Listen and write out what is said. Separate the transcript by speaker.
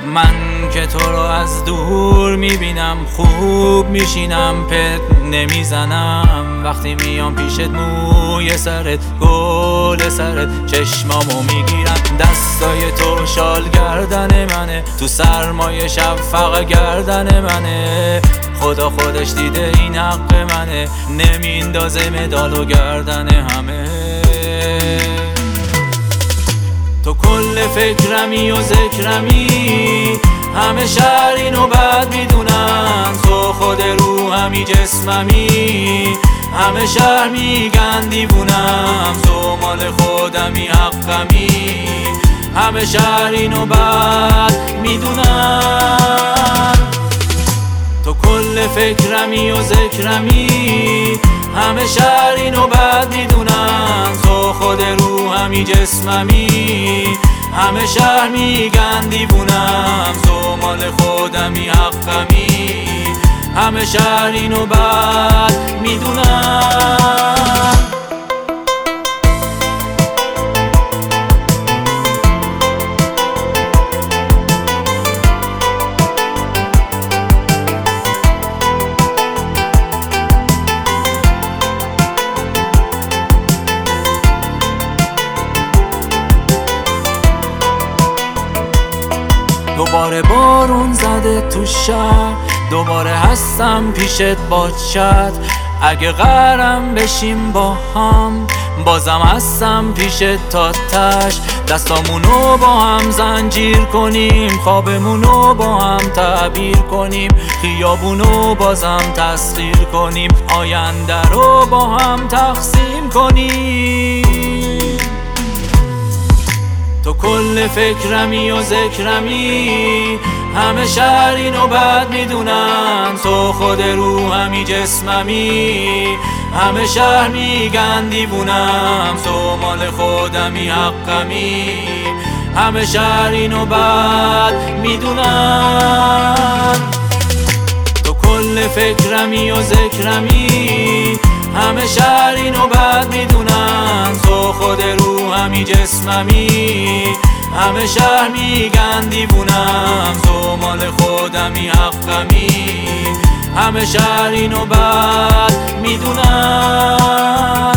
Speaker 1: من که تو رو از دور میبینم، خوب میشینم، پت نمیزنم. وقتی میام پیشت موی سرت، گل سرت، چشمامو میگیرن. دستای تو شال گردن منه، تو سرمایه شفق گردن منه. خدا خودش دیده این حق منه، نمیندازه مدالو گردن همه. تو کل فکرمی و ذکرمی، همه شهر اینو بد میدونن. تو خود روحمی جسممی، همه شهر میگن دیوونم. تو مال خودمی حقمی، همه شهر اینو بد میدونن. تو کل فکرمی و ذکرمی، همه شهر اینو بد میدونن. تو خود روحمی جسممی، همه شهر میگن دیوونم. تو مال خودمی حقمی، همه شهر اینو بد میدونن. دوباره بارون زده تو شهر، دوباره هستم پیشت با چت. اگه قرارم بشیم با هم، بازم هستم پیشت تا تش. دستامونو با هم زنجیر کنیم، خوابمونو با هم تعبیر کنیم، خیابونو بازم تسخیر کنیم، آینده رو با هم تقسیم کنیم. تو کل فکرمی و ذکرمی، همه شهر اینو بد میدونن. تو خود روحمی جسممی، همه شهر میگن دیوونم. تو مال خودمی حقمی، همه شهر اینو بد میدونن. تو کل فکرمی و ذکرمی، همه شهر اینو بد میدونن. تو خود روحمی جسممی، همه شهر میگن دیوونم. تو مال خودمی حقمی، همه شهر اینو بد میدونن.